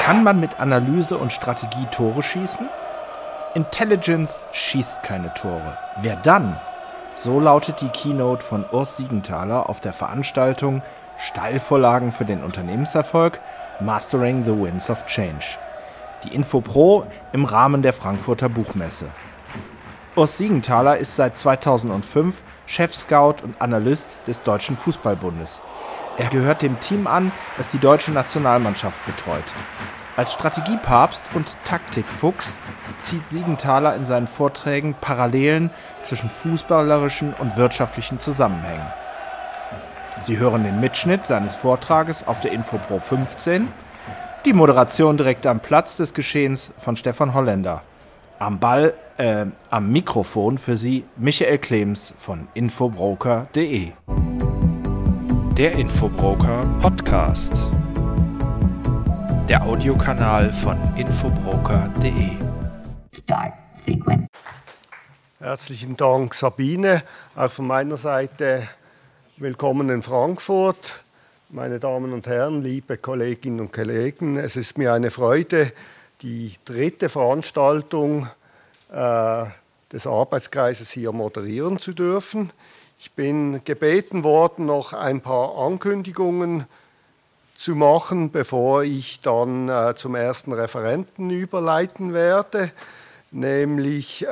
Kann man mit Analyse und Strategie Tore schießen? Intelligence schießt keine Tore. Wer dann? So lautet die Keynote von Urs Siegenthaler auf der Veranstaltung Steilvorlagen für den Unternehmenserfolg Mastering the Winds of Change. Die InfoPro im Rahmen der Frankfurter Buchmesse. Urs Siegenthaler ist seit 2005 Chefscout und Analyst des Deutschen Fußballbundes. Er gehört dem Team an, das die deutsche Nationalmannschaft betreut. Als Strategiepapst und Taktikfuchs zieht Siegenthaler in seinen Vorträgen Parallelen zwischen fußballerischen und wirtschaftlichen Zusammenhängen. Sie hören den Mitschnitt seines Vortrages auf der InfoPro 15, die Moderation direkt am Platz des Geschehens von Stefan Holländer. Am Mikrofon für Sie Michael Klems von infobroker.de. Der Infobroker Podcast. Der Audiokanal von infobroker.de. Start Sequence. Herzlichen Dank, Sabine. Auch von meiner Seite willkommen in Frankfurt. Meine Damen und Herren, liebe Kolleginnen und Kollegen, es ist mir eine Freude, die dritte Veranstaltung des Arbeitskreises hier moderieren zu dürfen. Ich bin gebeten worden, noch ein paar Ankündigungen zu machen, bevor ich dann zum ersten Referenten überleiten werde. Nämlich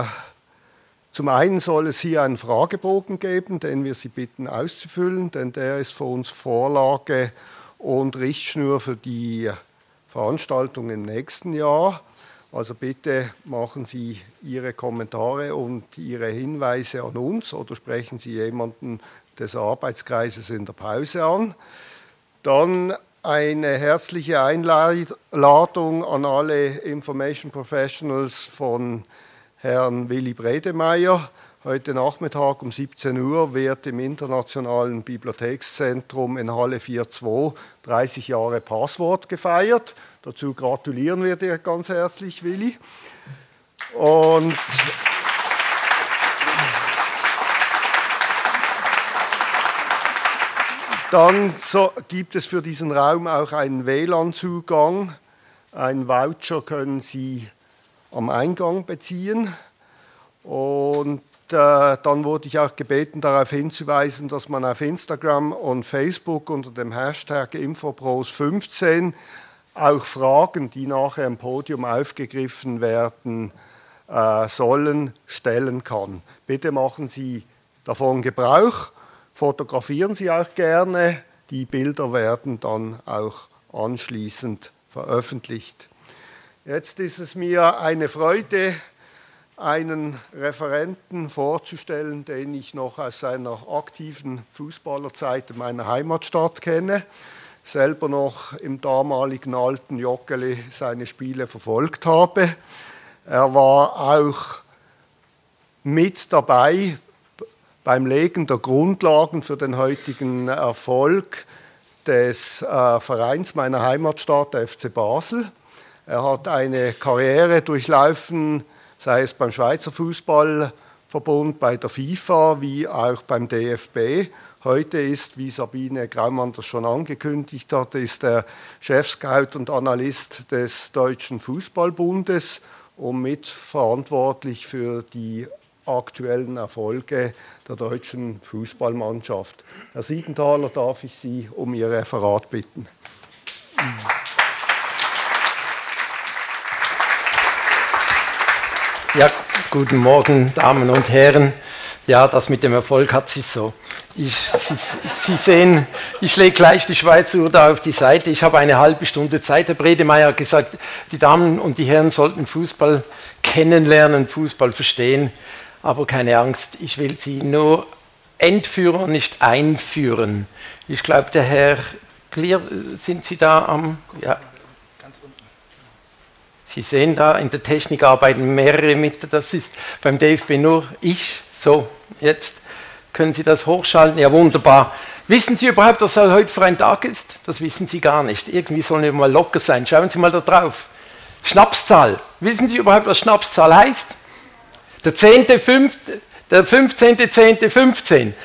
zum einen soll es hier einen Fragebogen geben, den wir Sie bitten auszufüllen, denn der ist für uns Vorlage und Richtschnur für die Veranstaltung im nächsten Jahr. Also bitte machen Sie Ihre Kommentare und Ihre Hinweise an uns oder sprechen Sie jemanden des Arbeitskreises in der Pause an. Dann eine herzliche Einladung an alle Information Professionals von Herrn Willy Bredemeier. Heute Nachmittag um 17 Uhr wird im Internationalen Bibliothekszentrum in Halle 4.2 30 Jahre Passwort gefeiert. Dazu gratulieren wir dir ganz herzlich, Willy. Und dann gibt es für diesen Raum auch einen WLAN-Zugang. Einen Voucher können Sie am Eingang beziehen. Und dann wurde ich auch gebeten, darauf hinzuweisen, dass man auf Instagram und Facebook unter dem Hashtag Infopros15 auch Fragen, die nachher im Podium aufgegriffen werden sollen, stellen kann. Bitte machen Sie davon Gebrauch, fotografieren Sie auch gerne. Die Bilder werden dann auch anschließend veröffentlicht. Jetzt ist es mir eine Freude, einen Referenten vorzustellen, den ich noch aus seiner aktiven Fußballerzeit in meiner Heimatstadt kenne, selber noch im damaligen alten Joggeli seine Spiele verfolgt habe. Er war auch mit dabei beim Legen der Grundlagen für den heutigen Erfolg des Vereins meiner Heimatstadt, der FC Basel. Er hat eine Karriere durchlaufen, sei es beim Schweizer Fußballverbund, bei der FIFA, wie auch beim DFB. Heute ist, wie Sabine Graumann das schon angekündigt hat, ist er Chefscout und Analyst des Deutschen Fußballbundes und mitverantwortlich für die aktuellen Erfolge der deutschen Fußballmannschaft. Herr Siegenthaler, darf ich Sie um Ihr Referat bitten. Ja, guten Morgen, Damen und Herren. Ja, das mit dem Erfolg hat sich so. Sie sehen, ich lege gleich die Schweizer Uhr da auf die Seite. Ich habe eine halbe Stunde Zeit. Herr Bredemeier hat gesagt, die Damen und die Herren sollten Fußball kennenlernen, Fußball verstehen. Aber keine Angst, ich will Sie nur entführen und nicht einführen. Ich glaube, der Herr Klier, sind Sie da am... Ja. Sie sehen da, in der Technik arbeiten mehrere mit, das ist beim DFB nur ich. So, jetzt können Sie das hochschalten, ja wunderbar. Wissen Sie überhaupt, was heute für ein Tag ist? Das wissen Sie gar nicht. Irgendwie sollen wir mal locker sein. Schauen Sie mal da drauf. Schnapszahl. Wissen Sie überhaupt, was Schnapszahl heißt? Der 15.10.15.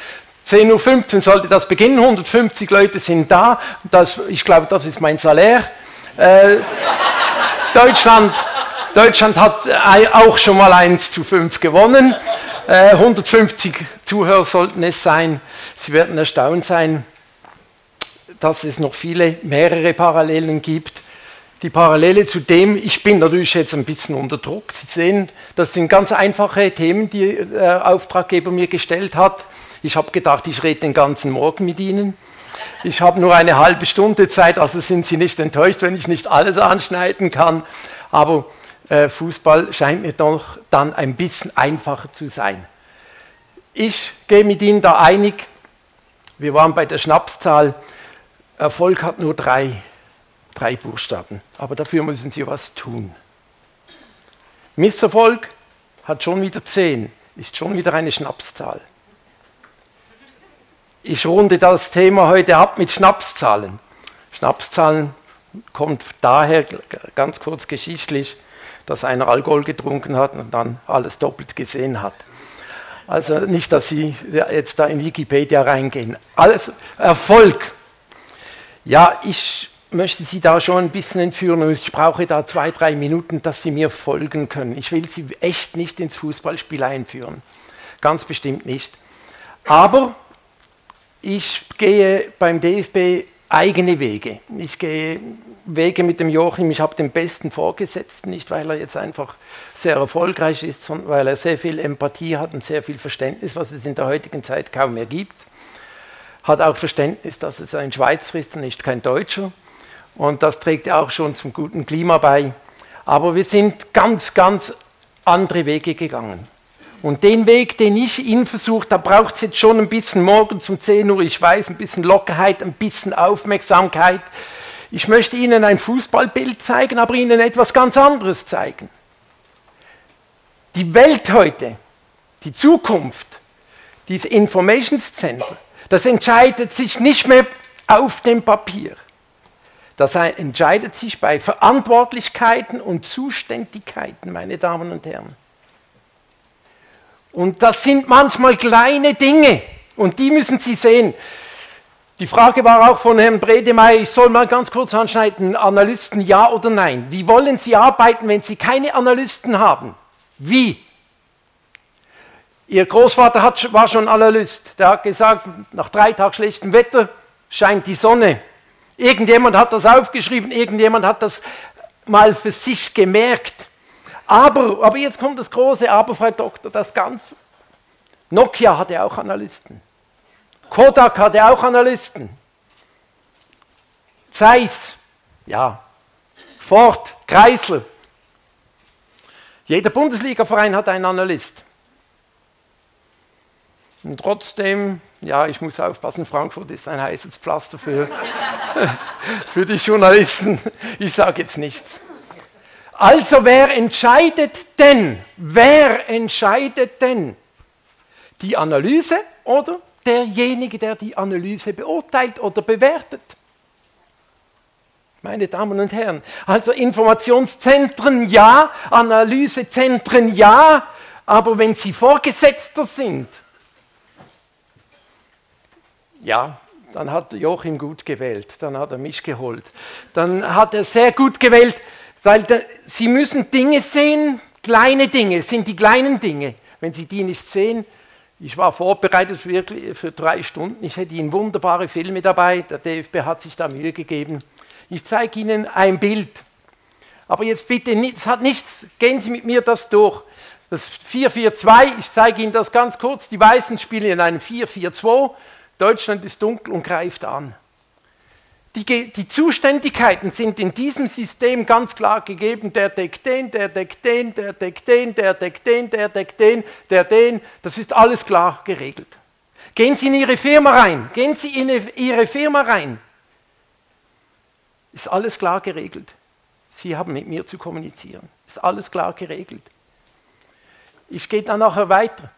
10.15 Uhr sollte das beginnen, 150 Leute sind da. Ich glaube, das ist mein Salär. Deutschland hat auch schon mal 1:5 gewonnen. 150 Zuhörer sollten es sein. Sie werden erstaunt sein, dass es noch mehrere Parallelen gibt. Die Parallele zu dem, ich bin natürlich jetzt ein bisschen unter Druck. Sie sehen, das sind ganz einfache Themen, die der Auftraggeber mir gestellt hat. Ich habe gedacht, ich rede den ganzen Morgen mit Ihnen. Ich habe nur eine halbe Stunde Zeit, also sind Sie nicht enttäuscht, wenn ich nicht alles anschneiden kann. Aber Fußball scheint mir doch dann ein bisschen einfacher zu sein. Ich gehe mit Ihnen da einig, wir waren bei der Schnapszahl, Erfolg hat nur drei Buchstaben, aber dafür müssen Sie was tun. Misserfolg hat schon wieder 10, ist schon wieder eine Schnapszahl. Ich runde das Thema heute ab mit Schnapszahlen. Schnapszahlen kommt daher, ganz kurz geschichtlich, dass einer Alkohol getrunken hat und dann alles doppelt gesehen hat. Also nicht, dass Sie jetzt da in Wikipedia reingehen. Alles Erfolg. Ja, ich möchte Sie da schon ein bisschen entführen und ich brauche da 2-3 Minuten, dass Sie mir folgen können. Ich will Sie echt nicht ins Fußballspiel einführen. Ganz bestimmt nicht. Aber ich gehe beim DFB eigene Wege. Ich gehe Wege mit dem Joachim. Ich habe den besten Vorgesetzten, nicht weil er jetzt einfach sehr erfolgreich ist, sondern weil er sehr viel Empathie hat und sehr viel Verständnis, was es in der heutigen Zeit kaum mehr gibt. Hat auch Verständnis, dass es ein Schweizer ist und nicht kein Deutscher. Und das trägt ja auch schon zum guten Klima bei. Aber wir sind ganz, ganz andere Wege gegangen. Und den Weg, den ich Ihnen versuche, da braucht es jetzt schon ein bisschen morgens um 10 Uhr, ich weiß, ein bisschen Lockerheit, ein bisschen Aufmerksamkeit. Ich möchte Ihnen ein Fußballbild zeigen, aber Ihnen etwas ganz anderes zeigen. Die Welt heute, die Zukunft, diese Information Center, das entscheidet sich nicht mehr auf dem Papier. Das entscheidet sich bei Verantwortlichkeiten und Zuständigkeiten, meine Damen und Herren. Und das sind manchmal kleine Dinge und die müssen Sie sehen. Die Frage war auch von Herrn Bredemeier, ich soll mal ganz kurz anschneiden, Analysten ja oder nein? Wie wollen Sie arbeiten, wenn Sie keine Analysten haben? Wie? Ihr Großvater war schon Analyst, der hat gesagt, nach 3 Tagen schlechtem Wetter scheint die Sonne. Irgendjemand hat das aufgeschrieben, irgendjemand hat das mal für sich gemerkt. Aber jetzt kommt das große Aber, Frau Doktor, das Ganze. Nokia hatte auch Analysten. Kodak hatte auch Analysten. Zeiss, ja. Ford, Chrysler. Jeder Bundesliga-Verein hat einen Analyst. Und trotzdem, ja, ich muss aufpassen, Frankfurt ist ein heißes Pflaster für die Journalisten. Ich sage jetzt nichts. Also wer entscheidet denn? Wer entscheidet denn? Die Analyse oder derjenige, der die Analyse beurteilt oder bewertet? Meine Damen und Herren, also Informationszentren ja, Analysezentren ja, aber wenn sie Vorgesetzter sind, ja, dann hat Joachim gut gewählt, dann hat er mich geholt. Dann hat er sehr gut gewählt, weil Sie müssen Dinge sehen, kleine Dinge, sind die kleinen Dinge. Wenn Sie die nicht sehen, ich war vorbereitet für 3 Stunden, ich hätte Ihnen wunderbare Filme dabei, der DFB hat sich da Mühe gegeben. Ich zeige Ihnen ein Bild. Aber jetzt bitte, es hat nichts, gehen Sie mit mir das durch. Das 4-4-2, ich zeige Ihnen das ganz kurz, die Weißen spielen in einem 4-4-2, Deutschland ist dunkel und greift an. Die Zuständigkeiten sind in diesem System ganz klar gegeben, der deckt den, der deckt den, der deckt den, der deckt den, der deckt den, der den, das ist alles klar geregelt. Gehen Sie in Ihre Firma rein, gehen Sie in Ihre Firma rein. Ist alles klar geregelt. Sie haben mit mir zu kommunizieren. Ist alles klar geregelt. Ich gehe dann nachher weiter.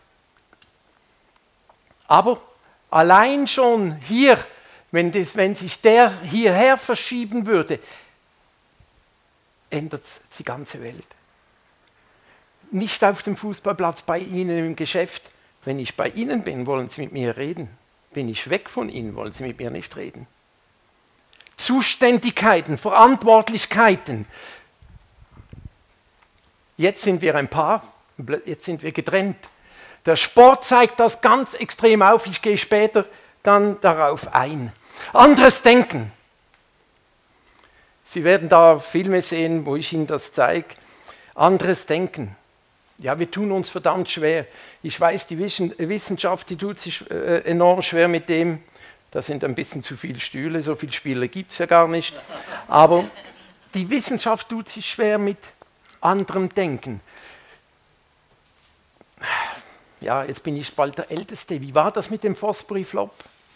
Aber allein schon hier, wenn sich der hierher verschieben würde, ändert die ganze Welt. Nicht auf dem Fußballplatz, bei Ihnen im Geschäft. Wenn ich bei Ihnen bin, wollen Sie mit mir reden. Bin ich weg von Ihnen, wollen Sie mit mir nicht reden. Zuständigkeiten, Verantwortlichkeiten. Jetzt sind wir ein Paar, jetzt sind wir getrennt. Der Sport zeigt das ganz extrem auf, ich gehe später dann darauf ein. Anderes Denken. Sie werden da Filme sehen, wo ich Ihnen das zeige. Anderes Denken. Ja, wir tun uns verdammt schwer. Ich weiß, die Wissenschaft, die tut sich enorm schwer mit dem. Da sind ein bisschen zu viele Stühle, so viele Spieler gibt es ja gar nicht. Aber die Wissenschaft tut sich schwer mit anderem Denken. Ja, jetzt bin ich bald der Älteste. Wie war das mit dem Fosbury Flop?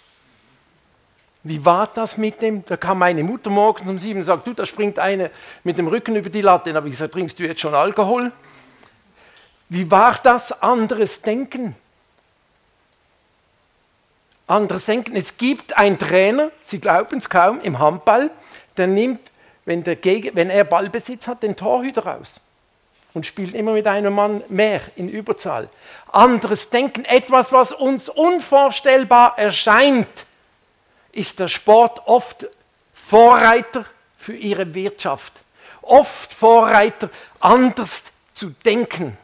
Wie war das mit dem? Da kam meine Mutter morgens um 7 und sagt, du, da springt einer mit dem Rücken über die Latte. Dann habe ich gesagt, trinkst du jetzt schon Alkohol? Wie war das? Anderes Denken. Anderes Denken. Es gibt einen Trainer, Sie glauben es kaum, im Handball, der nimmt, wenn er Ballbesitz hat, den Torhüter raus und spielt immer mit einem Mann mehr in Überzahl. Anderes Denken, etwas, was uns unvorstellbar erscheint, ist der Sport oft Vorreiter für ihre Wirtschaft. Oft Vorreiter, anders zu denken.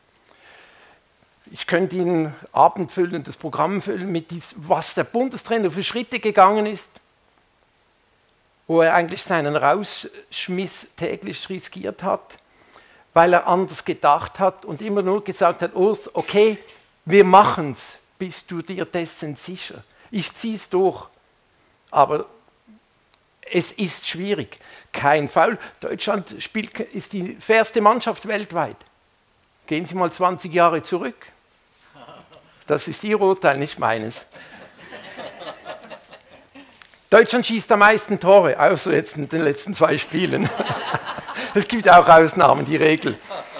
Ich könnte Ihnen abendfüllendes Programm füllen mit was der Bundestrainer für Schritte gegangen ist, wo er eigentlich seinen Rausschmiss täglich riskiert hat, weil er anders gedacht hat und immer nur gesagt hat, Urs, okay, wir machen's, bist du dir dessen sicher? Ich zieh's durch. Aber es ist schwierig. Kein Foul. Deutschland ist die fairste Mannschaft weltweit. Gehen Sie mal 20 Jahre zurück. Das ist Ihr Urteil, nicht meines. Deutschland schießt am meisten Tore, außer jetzt in den letzten 2 Spielen. Es gibt auch Ausnahmen, die Regel.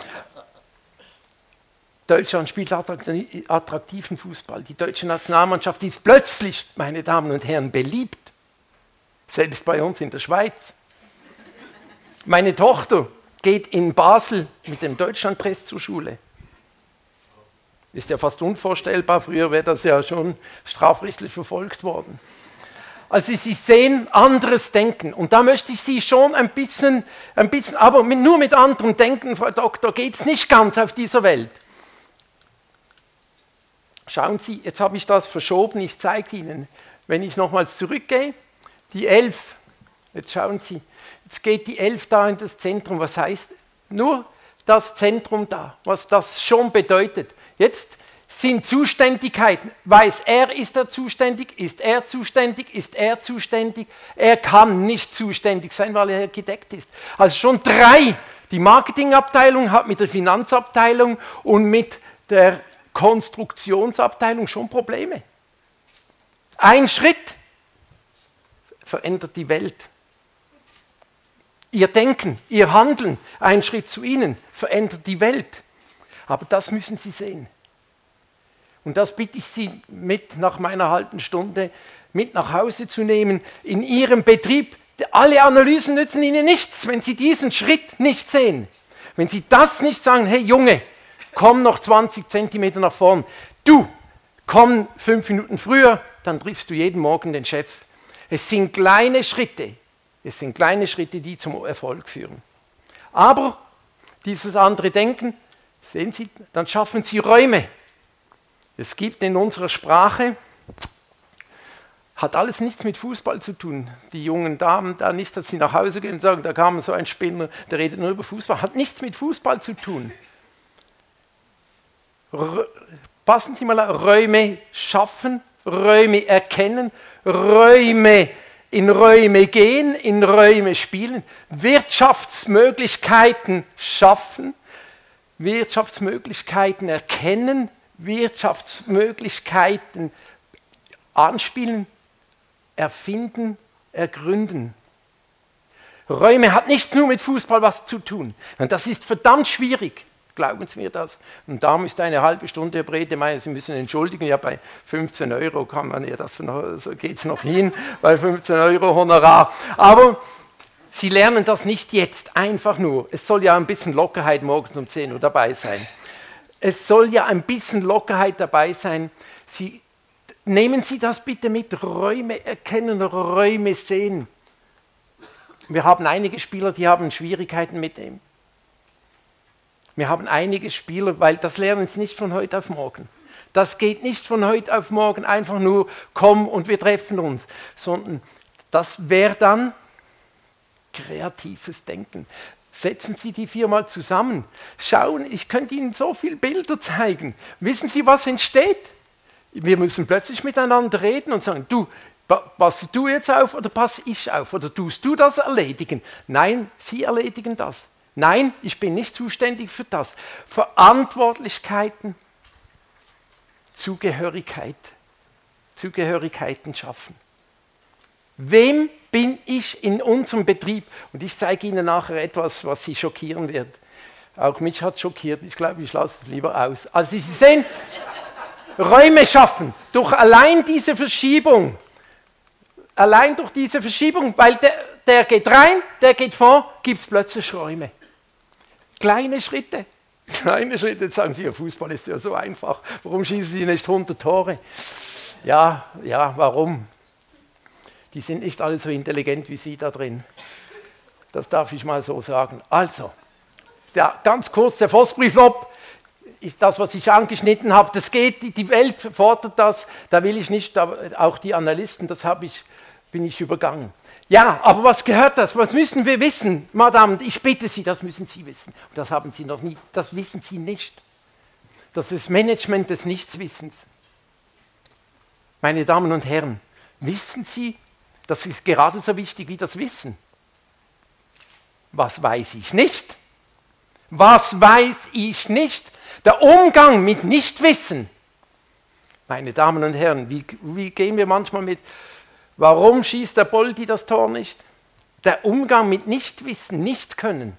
Deutschland spielt attraktiven Fußball. Die deutsche Nationalmannschaft ist plötzlich, meine Damen und Herren, beliebt. Selbst bei uns in der Schweiz. Meine Tochter geht in Basel mit dem Deutschlandtest zur Schule. Ist ja fast unvorstellbar, früher wäre das ja schon strafrechtlich verfolgt worden. Also Sie sehen anderes Denken. Und da möchte ich Sie schon ein bisschen aber nur mit anderem Denken, Frau Doktor, geht es nicht ganz auf dieser Welt. Schauen Sie, jetzt habe ich das verschoben, ich zeige Ihnen. Wenn ich nochmals zurückgehe, die 11, jetzt schauen Sie, jetzt geht die 11 da in das Zentrum. Was heißt nur das Zentrum da, was das schon bedeutet. Jetzt sind Zuständigkeiten. Weiß er, ist er zuständig? Ist er zuständig? Ist er zuständig? Er kann nicht zuständig sein, weil er gedeckt ist. Also schon 3. Die Marketingabteilung hat mit der Finanzabteilung und mit der Konstruktionsabteilung schon Probleme. Ein Schritt verändert die Welt. Ihr Denken, Ihr Handeln, ein Schritt zu Ihnen verändert die Welt. Aber das müssen Sie sehen. Und das bitte ich Sie mit nach meiner halben Stunde mit nach Hause zu nehmen. In Ihrem Betrieb, alle Analysen nützen Ihnen nichts, wenn Sie diesen Schritt nicht sehen. Wenn Sie das nicht sagen, hey Junge, komm noch 20 Zentimeter nach vorn. Du, komm 5 Minuten früher, dann triffst du jeden Morgen den Chef. Es sind kleine Schritte. Es sind kleine Schritte, die zum Erfolg führen. Aber dieses andere Denken, sehen Sie, dann schaffen Sie Räume. Es gibt in unserer Sprache, hat alles nichts mit Fußball zu tun. Die jungen Damen da nicht, dass sie nach Hause gehen und sagen, da kam so ein Spinner, der redet nur über Fußball. Hat nichts mit Fußball zu tun. Passen Sie mal auf, Räume schaffen, Räume erkennen, in Räume gehen, in Räume spielen, Wirtschaftsmöglichkeiten schaffen, Wirtschaftsmöglichkeiten erkennen, Wirtschaftsmöglichkeiten anspielen, erfinden, ergründen. Räume hat nicht nur mit Fußball was zu tun. Und das ist verdammt schwierig. Glauben Sie mir das? Und darum ist eine halbe Stunde Rede, meine, Sie müssen entschuldigen, ja bei 15 € kann man ja das, so geht es noch hin, bei 15 € Honorar. Aber Sie lernen das nicht jetzt, einfach nur. Es soll ja ein bisschen Lockerheit morgens um 10 Uhr dabei sein. Es soll ja ein bisschen Lockerheit dabei sein. Nehmen Sie das bitte mit, Räume erkennen, Räume sehen. Wir haben einige Spieler, die haben Schwierigkeiten mit dem. Wir haben einige Spieler, weil das lernen sie nicht von heute auf morgen. Das geht nicht von heute auf morgen einfach nur, komm und wir treffen uns, sondern das wäre dann kreatives Denken. Setzen Sie die 4 mal zusammen. Schauen, ich könnte Ihnen so viele Bilder zeigen. Wissen Sie, was entsteht? Wir müssen plötzlich miteinander reden und sagen, du, passt du jetzt auf oder passe ich auf? Oder tust du das erledigen? Nein, Sie erledigen das. Nein, ich bin nicht zuständig für das. Verantwortlichkeiten, Zugehörigkeiten schaffen. Wem bin ich in unserem Betrieb? Und ich zeige Ihnen nachher etwas, was Sie schockieren wird. Auch mich hat schockiert. Ich glaube, ich lasse es lieber aus. Also Sie sehen, Räume schaffen durch allein diese Verschiebung. Allein durch diese Verschiebung, weil der geht rein, der geht vor, gibt es plötzlich Räume. Kleine Schritte. Jetzt sagen Sie, ja, Fußball ist ja so einfach. Warum schießen Sie nicht 100 Tore? Ja, warum? Die sind nicht alle so intelligent wie Sie da drin. Das darf ich mal so sagen. Also, ganz kurz, der Vossbrieflob, das, was ich angeschnitten habe, das geht, die Welt fordert das, da will ich nicht, auch die Analysten, bin ich übergangen. Ja, aber was gehört das? Was müssen wir wissen? Madame, ich bitte Sie, das müssen Sie wissen. Und das haben Sie noch nie, das wissen Sie nicht. Das ist Management des Nichtswissens. Meine Damen und Herren, wissen Sie, das ist gerade so wichtig wie das Wissen. Was weiß ich nicht? Was weiß ich nicht? Der Umgang mit Nichtwissen. Meine Damen und Herren, wie gehen wir manchmal mit? Warum schießt der Boldi das Tor nicht? Der Umgang mit Nichtwissen, Nichtkönnen.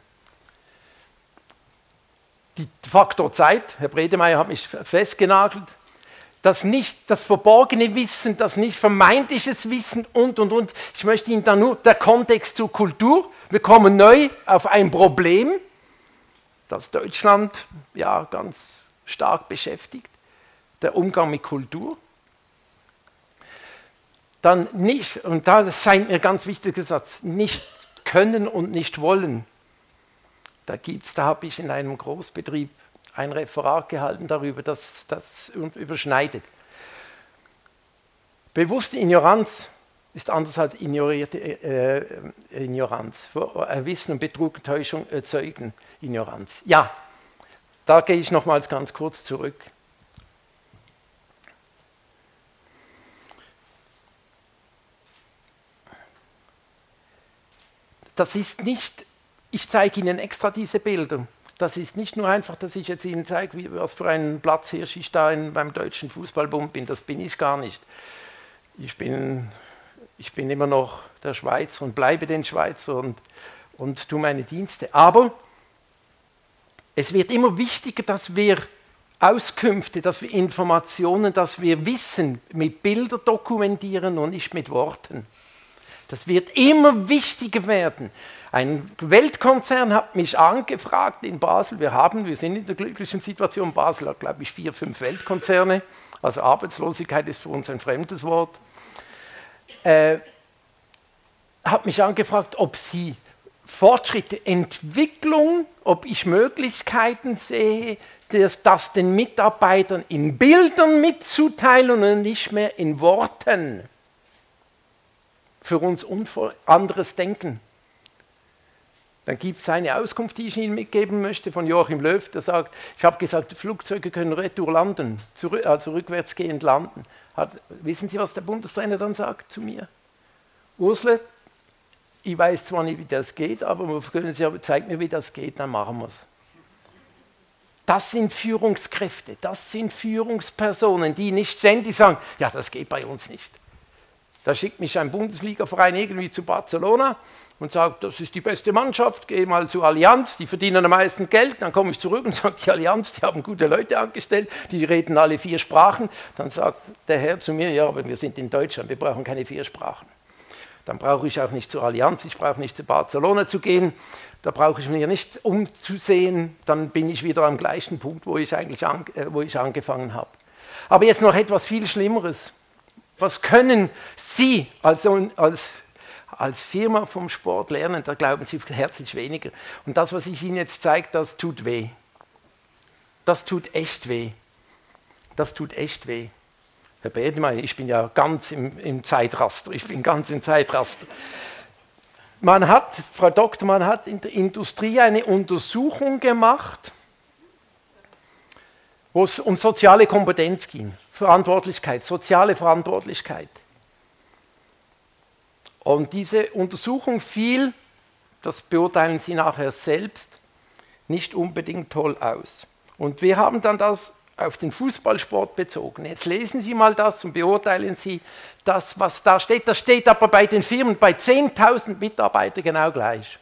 Der Faktor Zeit, Herr Bredemeier hat mich festgenagelt. Das verborgene Wissen, das nicht vermeintliches Wissen und. Ich möchte Ihnen da nur der Kontext zur Kultur. Wir kommen neu auf ein Problem, das Deutschland ja ganz stark beschäftigt. Der Umgang mit Kultur. Dann nicht, und das scheint mir ein ganz wichtiger Satz, nicht können und nicht wollen. Da habe ich in einem Großbetrieb ein Referat gehalten darüber, das überschneidet. Bewusste Ignoranz ist anders als ignorierte Ignoranz. Wissen und Betrug und Täuschung erzeugen Ignoranz. Ja, da gehe ich nochmals ganz kurz zurück. Das ist nicht, ich zeige Ihnen extra diese Bilder. Das ist nicht nur einfach, dass ich jetzt Ihnen zeige, was für ein Platzhirsch ich da beim Deutschen Fußballbund bin. Das bin ich gar nicht. Ich bin immer noch der Schweizer und bleibe den Schweizer und tue meine Dienste. Aber es wird immer wichtiger, dass wir Auskünfte, dass wir Informationen, dass wir Wissen mit Bildern dokumentieren und nicht mit Worten. Das wird immer wichtiger werden. Ein Weltkonzern hat mich angefragt in Basel. Wir sind in der glücklichen Situation. Basel hat, glaube ich, 4, 5 Weltkonzerne. Also Arbeitslosigkeit ist für uns ein fremdes Wort. Hat mich angefragt, ob sie Fortschritte, Entwicklung, ob ich Möglichkeiten sehe, das den Mitarbeitern in Bildern mitzuteilen und nicht mehr in Worten. Für uns anderes Denken. Dann gibt es eine Auskunft, die ich Ihnen mitgeben möchte, von Joachim Löw, der sagt, ich habe gesagt, Flugzeuge können retour landen, also rückwärtsgehend landen. Wissen Sie, was der Bundestrainer dann sagt zu mir? Ursle, ich weiß zwar nicht, wie das geht, aber zeig mir, wie das geht, dann machen wir es. Das sind Führungskräfte, das sind Führungspersonen, die nicht ständig sagen, ja, das geht bei uns nicht. Da schickt mich ein Bundesliga-Verein irgendwie zu Barcelona und sagt, das ist die beste Mannschaft, geh mal zu Allianz, die verdienen am meisten Geld. Dann komme ich zurück und sage, die Allianz, die haben gute Leute angestellt, die reden alle 4 Sprachen. Dann sagt der Herr zu mir, ja, aber wir sind in Deutschland, wir brauchen keine 4 Sprachen. Dann brauche ich auch nicht zur Allianz, ich brauche nicht zu Barcelona zu gehen, da brauche ich mir nicht umzusehen, dann bin ich wieder am gleichen Punkt, wo ich angefangen habe. Aber jetzt noch etwas viel Schlimmeres. Was können Sie als als Firma vom Sport lernen, da glauben Sie herzlich weniger. Und das, was ich Ihnen jetzt zeige, das tut weh. Das tut echt weh. Das tut echt weh. Herr Bergmann, ich bin ja ganz im Zeitraster. Ich bin ganz im Zeitraster. Frau Doktor, man hat in der Industrie eine Untersuchung gemacht, wo es um soziale Kompetenz ging. Verantwortlichkeit, soziale Verantwortlichkeit. Und diese Untersuchung fiel, das beurteilen Sie nachher selbst, nicht unbedingt toll aus. Und wir haben dann das auf den Fußballsport bezogen. Jetzt lesen Sie mal das und beurteilen Sie das, was da steht. Das steht aber bei den Firmen, bei 10.000 Mitarbeitern genau gleich.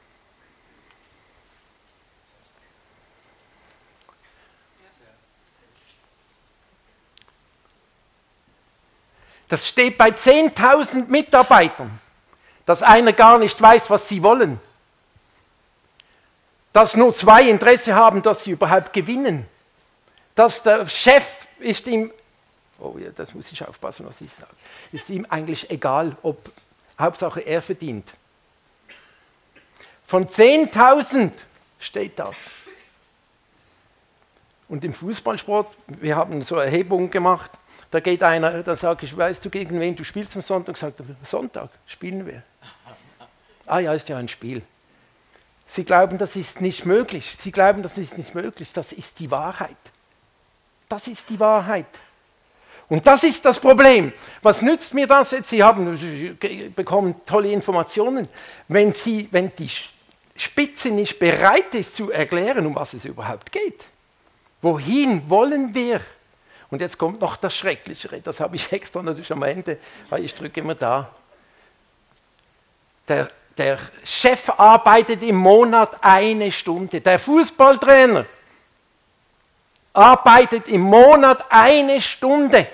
Das steht bei 10.000 Mitarbeitern, dass einer gar nicht weiß, was sie wollen. Dass nur 2 Interesse haben, dass sie überhaupt gewinnen. Dass der Chef ist ihm, oh ja, das muss ich aufpassen, was ich sage, ist ihm eigentlich egal, ob, Hauptsache er verdient. Von 10.000 steht das. Und im Fußballsport, wir haben so Erhebungen gemacht, da geht einer, da sage ich, weißt du, gegen wen du spielst am Sonntag? Sagt er, Sonntag spielen wir. Ah ja, ist ja ein Spiel. Sie glauben, das ist nicht möglich. Sie glauben, das ist nicht möglich. Das ist die Wahrheit. Das ist die Wahrheit. Und das ist das Problem. Was nützt mir das jetzt? Sie bekommen tolle Informationen. Wenn die Spitze nicht bereit ist zu erklären, um was es überhaupt geht. Wohin wollen wir? Und jetzt kommt noch das Schrecklichere. Das habe ich extra natürlich am Ende, weil ich drücke immer da. Der Chef arbeitet im Monat 1 Stunde. Der Fußballtrainer arbeitet im Monat 1 Stunde.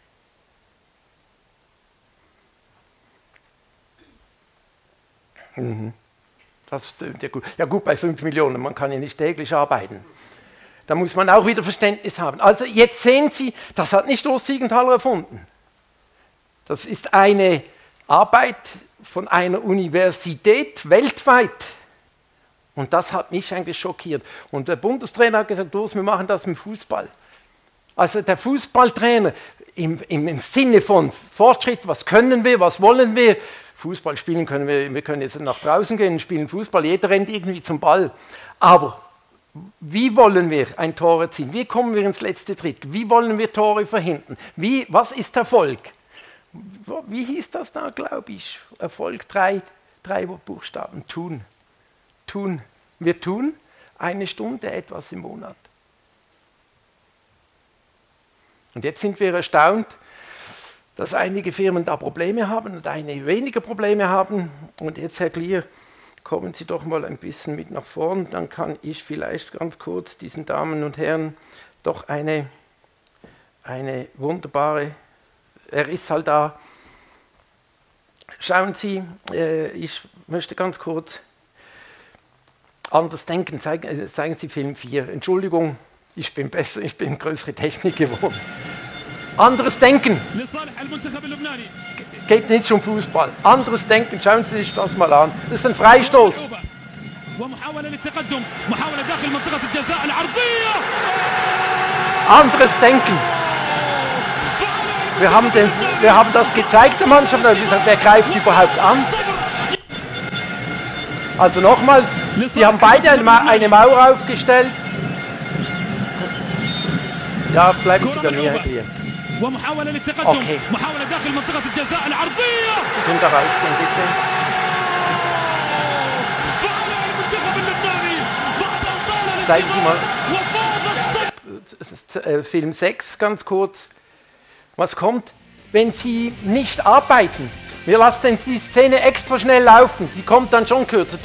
Das ist ja gut. Ja gut, bei 5 Millionen, man kann ja nicht täglich arbeiten. Da muss man auch wieder Verständnis haben. Also jetzt sehen Sie, das hat nicht Urs Siegenthaler erfunden. Das ist eine Arbeit von einer Universität weltweit. Und das hat mich eigentlich schockiert. Und der Bundestrainer hat gesagt, Urs, wir machen das im Fußball. Also der Fußballtrainer im Sinne von Fortschritt, was können wir, was wollen wir? Fußball spielen können wir können jetzt nach draußen gehen und spielen Fußball, jeder rennt irgendwie zum Ball. Aber wie wollen wir ein Tor erzielen? Wie kommen wir ins letzte Drittel? Wie wollen wir Tore verhindern? Was ist Erfolg? Wie hieß das da, glaube ich? Erfolg, 3 Buchstaben. Tun. Tun. Wir tun 1 Stunde etwas im Monat. Und jetzt sind wir erstaunt, dass einige Firmen da Probleme haben und einige weniger Probleme haben. Und jetzt, Herr Glier, kommen Sie doch mal ein bisschen mit nach vorn, dann kann ich vielleicht ganz kurz diesen Damen und Herren doch eine wunderbare, er ist halt da. Schauen Sie, ich möchte ganz kurz anders denken, zeigen Sie Film 4. Entschuldigung, ich bin besser, ich bin größere Technik geworden. Anderes Denken. Geht nicht um Fußball. Anderes Denken, schauen Sie sich das mal an. Das ist ein Freistoß. Anderes Denken. Wir haben das gezeigt der Mannschaft, wir haben gesagt, wer greift überhaupt an? Also nochmals, die haben beide eine Mauer aufgestellt. Ja, bleiben Sie bei mir, Herr Glier. Okay. Sie können da rausgehen, bitte. Zeigen Sie mal Film 6 ganz kurz. Was kommt, wenn Sie nicht arbeiten? Wir lassen die Szene extra schnell laufen, die kommt dann schon kürzer.